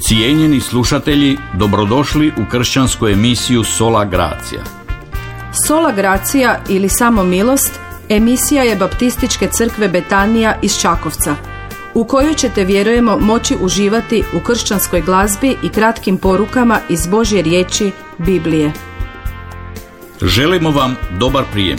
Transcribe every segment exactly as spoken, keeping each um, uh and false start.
Cijenjeni slušatelji, dobrodošli u kršćansku emisiju Sola Gracia. Sola Gracia ili Samo milost emisija je Baptističke crkve Betanija iz Čakovca, u kojoj ćete, vjerujemo, moći uživati u kršćanskoj glazbi i kratkim porukama iz Božje riječi, Biblije. Želimo vam dobar prijem.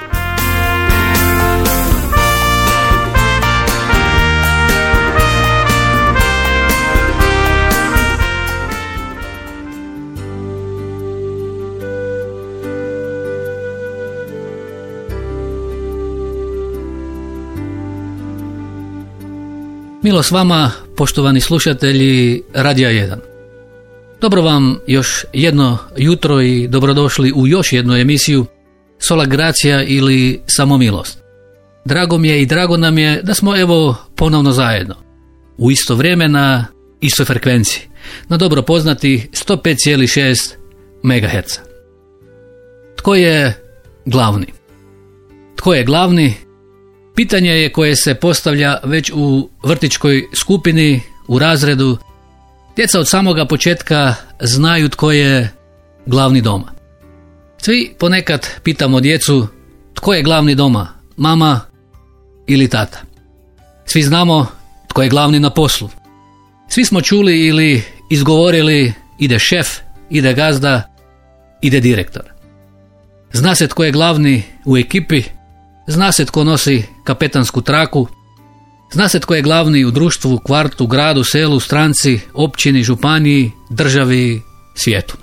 Milost vama, poštovani slušatelji Radija jedan. Dobro vam još jedno jutro i dobrodošli u još jednu emisiju Sola Gracia ili Samo milost. Drago mi je i drago nam je da smo evo ponovno zajedno, u isto vrijeme na istoj frekvenciji, na dobro poznati sto pet zarez šest megaherca. Tko je glavni? Tko je glavni? Pitanje je koje se postavlja već u vrtićkoj skupini, u razredu. Djeca od samoga početka znaju tko je glavni doma. Svi ponekad pitamo djecu tko je glavni doma, mama ili tata. Svi znamo tko je glavni na poslu. Svi smo čuli ili izgovorili ide šef, ide gazda, ide direktor. Zna se tko je glavni u ekipi, zna se tko nosi kapetansku traku, zna se tko je glavni u društvu, kvartu, gradu, selu, stranci, općini, županiji, državi, svijetu.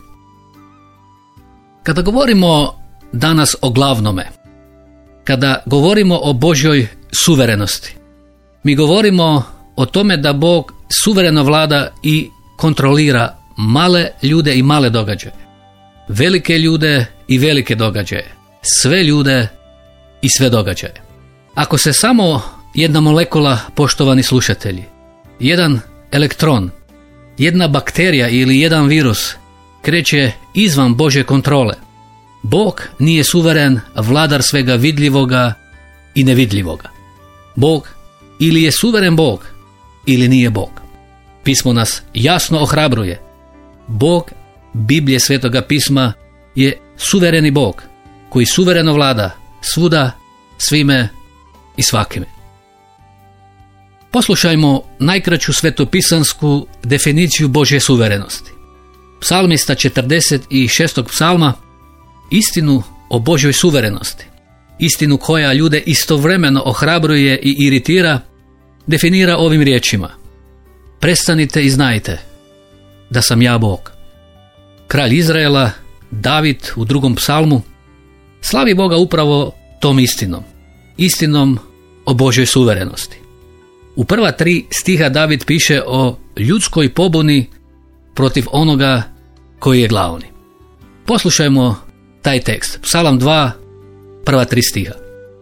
Kada govorimo danas o glavnome, kada govorimo o Božjoj suverenosti, mi govorimo o tome da Bog suvereno vlada i kontrolira male ljude i male događaje, velike ljude i velike događaje, sve ljude i sve događaje. Ako se samo jedna molekula, poštovani slušatelji, jedan elektron, jedna bakterija ili jedan virus kreće izvan Božje kontrole, Bog nije suveren vladar svega vidljivoga i nevidljivoga. Bog ili je suveren Bog ili nije Bog. Pismo nas jasno ohrabruje. Bog, Biblije Svetoga pisma, je suvereni Bog koji suvereno vlada svuda, svime i svakime. Poslušajmo najkraću svetopisansku definiciju Božje suverenosti. Psalmista četrdeset šestog psalma istinu o Božjoj suverenosti, istinu koja ljude istovremeno ohrabruje i iritira, definira ovim riječima: prestanite i znajte da sam ja Bog. Kralj Izraela, David, u drugom psalmu slavi Boga upravo tom istinom, istinom o Božjoj suverenosti. U prva tri stiha David piše o ljudskoj pobuni protiv onoga koji je glavni. Poslušajmo taj tekst. Psalam dva, prva tri stiha.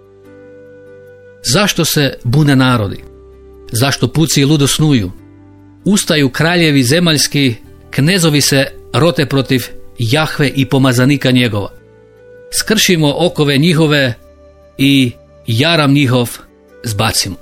Zašto se bune narodi? Zašto puci ludo snuju? Ustaju kraljevi zemaljski, knezovi se rote protiv Jahve i pomazanika njegova. Skršimo okove njihove i jaram njihov zbacimo.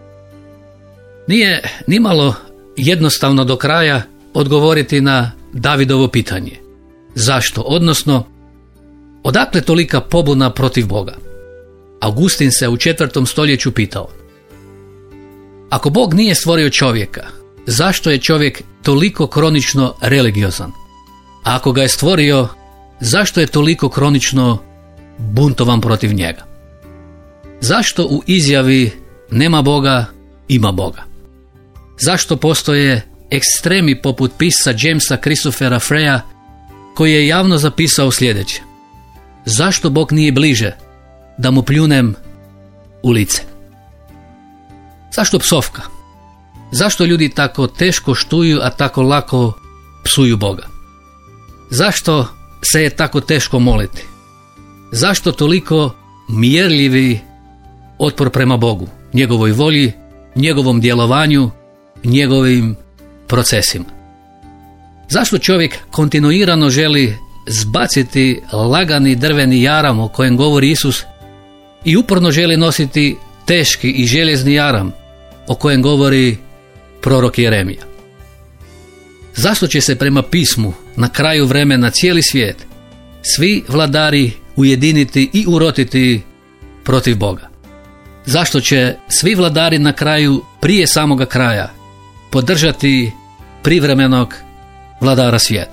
Nije nimalo jednostavno do kraja odgovoriti na Davidovo pitanje. Zašto? Odnosno, odakle tolika pobuna protiv Boga? Augustin se u četvrtom stoljeću pitao: ako Bog nije stvorio čovjeka, zašto je čovjek toliko kronično religiozan? A ako ga je stvorio, zašto je toliko kronično buntovan protiv njega? Zašto u izjavi nema Boga, ima Boga? Zašto postoje ekstremi poput pisca Jamesa Christophera Freya, koji je javno zapisao sljedeće: zašto Bog nije bliže da mu pljunem u lice? Zašto psovka? Zašto ljudi tako teško štuju, a tako lako psuju Boga? Zašto se je tako teško moliti? Zašto toliko mjerljivi otpor prema Bogu, njegovoj volji, njegovom djelovanju, njegovim procesima? Zašto čovjek kontinuirano želi zbaciti lagani drveni jaram o kojem govori Isus i uporno želi nositi teški i željezni jaram o kojem govori prorok Jeremija? Zašto će se prema pismu na kraju vremena cijeli svijet, svi vladari ujediniti i urotiti protiv Boga? Zašto će svi vladari na kraju, prije samoga kraja, podržati privremenog vladara svijeta?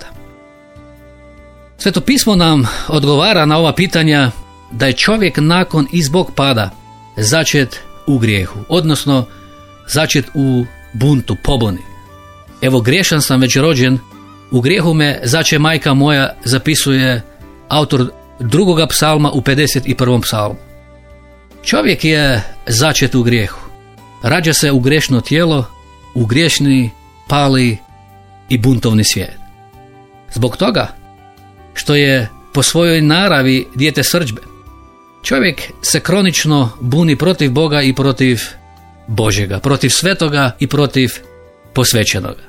Sveto pismo nam odgovara na ova pitanja da je čovjek nakon i zbog pada začet u grijehu, odnosno začet u buntu, pobuni. Evo, griješan sam već rođen, u grijehu me zače majka moja, zapisuje autor drugoga psalma u pedeset prvom psalmu. Čovjek je začet u grijehu. Rađa se u grešno tijelo, u griješni, pali i buntovni svijet. Zbog toga što je po svojoj naravi dijete srdžbe, čovjek se kronično buni protiv Boga i protiv Božjega, protiv svetoga i protiv posvećenoga.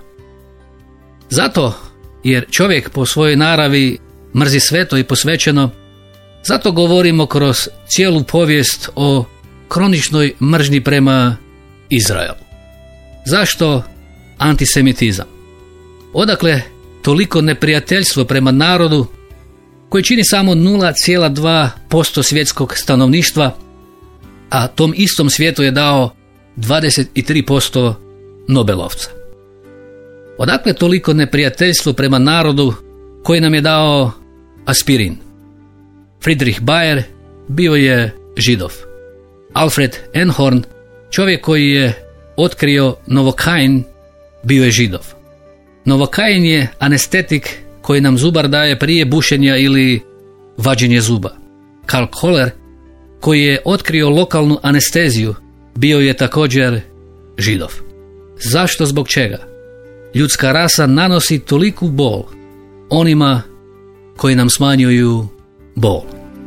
Zato, jer čovjek po svojoj naravi mrzi sveto i posvećeno, zato govorimo kroz cijelu povijest o kroničnoj mržnji prema Izraelu. Zašto antisemitizam? Odakle toliko neprijateljstvo prema narodu koji čini samo nula zarez dva posto svjetskog stanovništva, a tom istom svijetu je dao dvadeset tri posto Nobelovca? Odakle toliko neprijateljstvo prema narodu koji nam je dao aspirin? Friedrich Bayer bio je Židov. Alfred Einhorn, čovjek koji je otkrio Novokain, bio je Židov. Novokain je anestetik koji nam zubar daje prije bušenja ili vađenja zuba. Karl Kohler, koji je otkrio lokalnu anesteziju, bio je također Židov. Zašto, zbog čega ljudska rasa nanosi toliku bol onima koji nam smanjuju bol?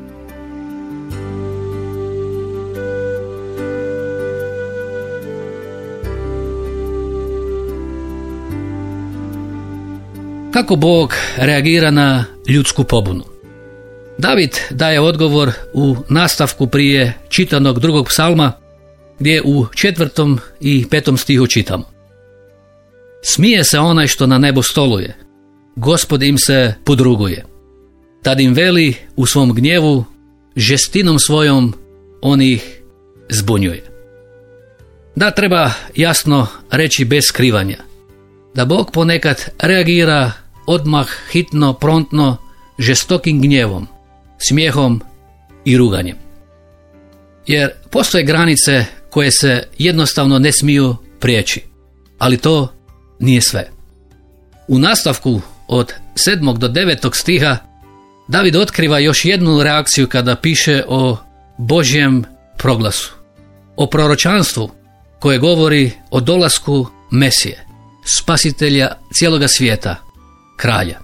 Kako Bog reagira na ljudsku pobunu? David daje odgovor u nastavku prije čitanog drugog psalma, gdje u četvrtom i petom stihu čitamo: Smije se onaj što na nebu stoluje, Gospod im se podruguje. Tad im veli u svom gnjevu, žestinom svojom on ih zbunjuje. Da, treba jasno reći bez skrivanja da Bog ponekad reagira odmah, hitno, prontno, žestokim gnjevom, smijehom i ruganjem. Jer postoje granice koje se jednostavno ne smiju prijeći, ali to nije sve. U nastavku od sedmog do devetog stiha David otkriva još jednu reakciju kada piše o Božjem proglasu, o proročanstvu koje govori o dolasku Mesije, spasitelja cijeloga svijeta, kralja.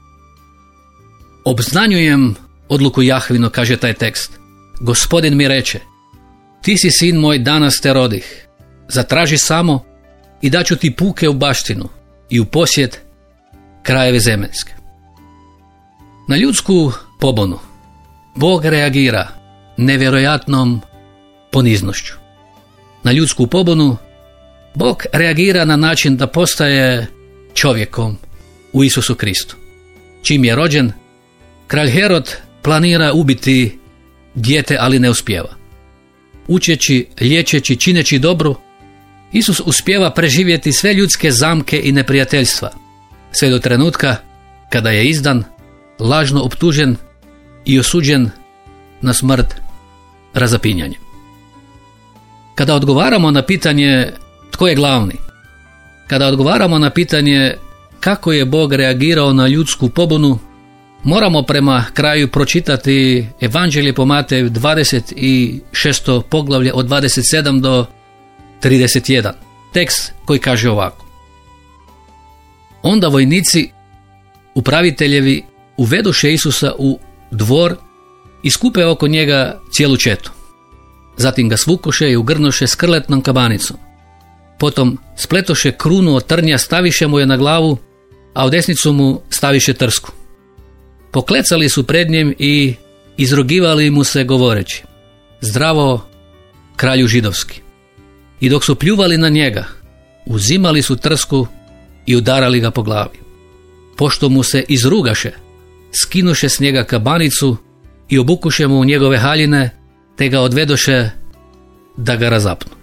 Obznanjujem odluku Jahvinu, kaže taj tekst. Gospodin mi reče, ti si sin moj, danas te rodih. Zatraži samo i daću ti puke u baštinu i u posjed krajeve zemaljske. Na ljudsku pobunu Bog reagira nevjerojatnom poniznošću. Na ljudsku pobunu Bog reagira na način da postaje čovjekom u Isusu Kristu. Čim je rođen, kralj Herod planira ubiti dijete, ali ne uspijeva. Učeći, liječeći, čineći dobru, Isus uspijeva preživjeti sve ljudske zamke i neprijateljstva, sve do trenutka kada je izdan, lažno optužen i osuđen na smrt razapinjanjem. Kada odgovaramo na pitanje tko je glavni, kada odgovaramo na pitanje kako je Bog reagirao na ljudsku pobunu, moramo prema kraju pročitati Evanđelje po Mateju dvadeset šesto poglavlje od dvadeset sedam do trideset jedan. Tekst koji kaže ovako: Onda vojnici, upraviteljevi, uvedoše Isusa u dvor i skupe oko njega cijelu četu. Zatim ga svukoše i ugrnoše skrletnom kabanicom. Potom spletoše krunu od trnja, staviše mu je na glavu, a u desnicu mu staviše trsku. Poklecali su pred njim i izrugivali mu se govoreći: Zdravo, kralju židovski. I dok su pljuvali na njega, uzimali su trsku i udarali ga po glavi. Pošto mu se izrugaše, skinuše s njega kabanicu i obukuše mu u njegove haljine, te ga odvedoše da ga razapnu.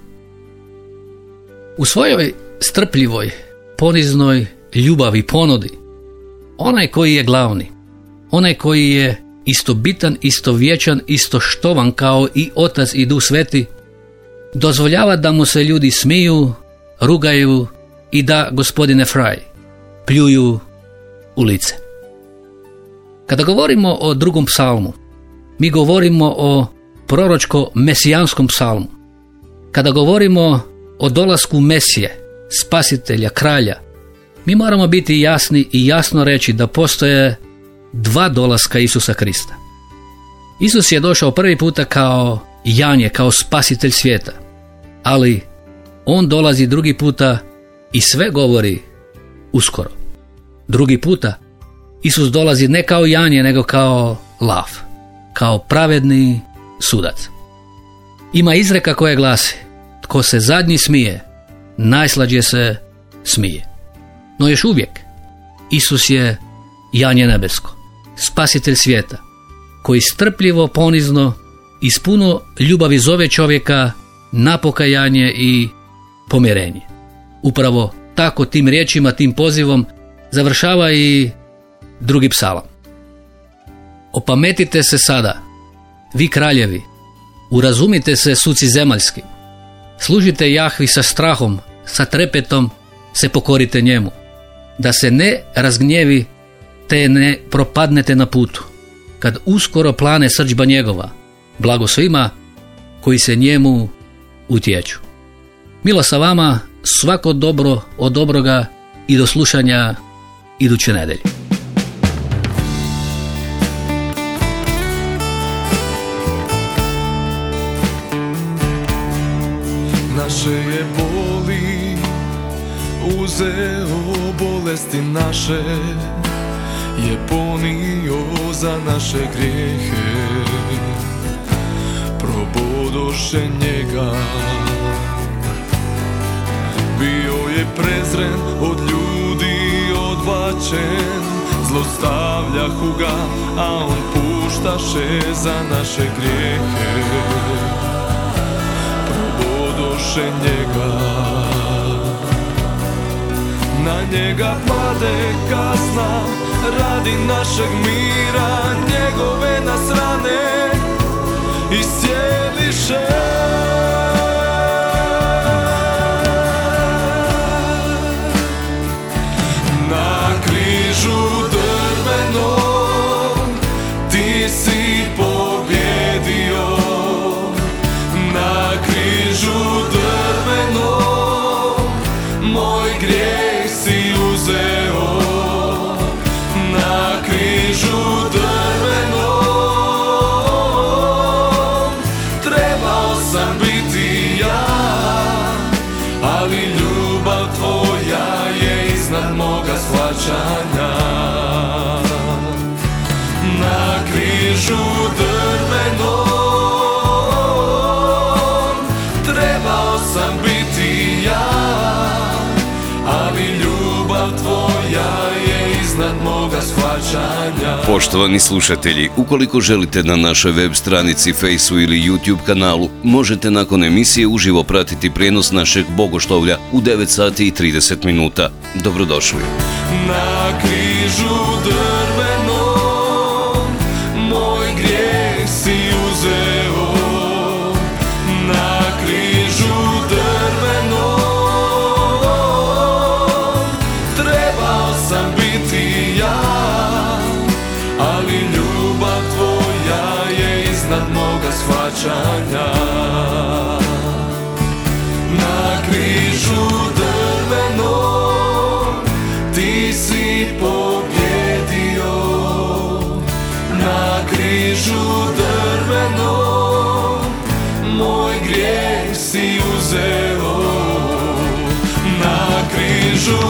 U svojoj strpljivoj, poniznoj ljubavi ponudi, onaj koji je glavni, onaj koji je istobitan, istovječan, istoštovan kao i Otac i Duh Sveti, dozvoljava da mu se ljudi smiju, rugaju i da, gospodine Fraj, pljuju u lice. Kada govorimo o drugom psalmu, mi govorimo o proročko-mesijanskom psalmu. Kada govorimo o dolasku Mesije, spasitelja, kralja, mi moramo biti jasni i jasno reći da postoje dva dolaska Isusa Krista. Isus je došao prvi puta kao janje, kao spasitelj svijeta, ali on dolazi drugi puta i sve govori uskoro. Drugi puta Isus dolazi ne kao janje, nego kao lav, kao pravedni sudac. Ima izreka koja glasi: tko se zadnji smije, najslađe se smije. No još uvijek Isus je janje nebesko, spasitelj svijeta, koji strpljivo, ponizno i s puno ljubavi zove čovjeka na pokajanje i pomirenje. Upravo tako, tim riječima, tim pozivom završava i drugi psalam. Opametite se sada, vi kraljevi, urazumite se, suci zemaljski, služite Jahvi sa strahom, sa trepetom se pokorite njemu, da se ne razgnjevi te ne propadnete na putu, kad uskoro plane srdžba njegova, blago svima koji se njemu utječu. Milo sa vama, svako dobro od dobroga i do slušanja iduće nedelje. Naše je boli uzeo, bolesti naše je ponio za naše grijehe, probodoše njega. Bio je prezren od ljudi, odbačen, zlostavljahu ga, a on puštaše za naše grijehe, probodoše njega. Na njega pade kazna radi našeg mira, njegove nas rane iscijeliše. Na križu drvenom ti si pobjedio, na križu drvenom moj grijeh si uzeo, na križu drvenom trebao sam biti ja, ali ljubav tvoja je iznad moga shvaćanja. Na križu drvenom trebao sam biti ja, ali ljubav tvoja je iznad moga shvaćanja. Poštovani slušatelji, ukoliko želite na našoj web stranici, Fejsu ili YouTube kanalu, možete nakon emisije uživo pratiti prijenos našeg bogoštovlja u devet sati i trideset minuta. Dobrodošli. Na križu drvenom moj grijeh si uzeo, na križu drvenom trebao sam biti ja, ali ljubav tvoja je iznad moga shvaćanja. Na križu drvenom ti si pobjedio, na križu drvenom moj grijeh si uzeo, na križu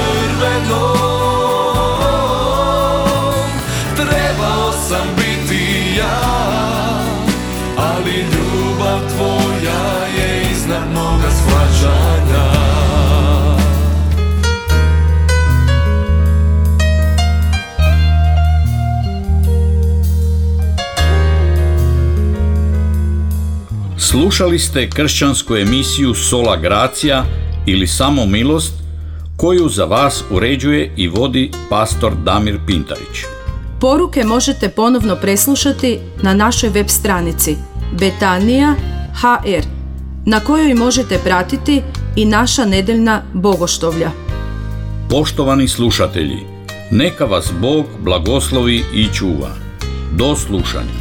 drvenom trebao sam biti ja, ali ljubav Slušali ste kršćansku emisiju Sola Gracia ili Samo milost, koju za vas uređuje i vodi pastor Damir Pintarić. Poruke možete ponovno preslušati na našoj web stranici Betanija ha er, na kojoj možete pratiti i naša nedeljna bogoštovlja. Poštovani slušatelji, neka vas Bog blagoslovi i čuva. Do slušanja.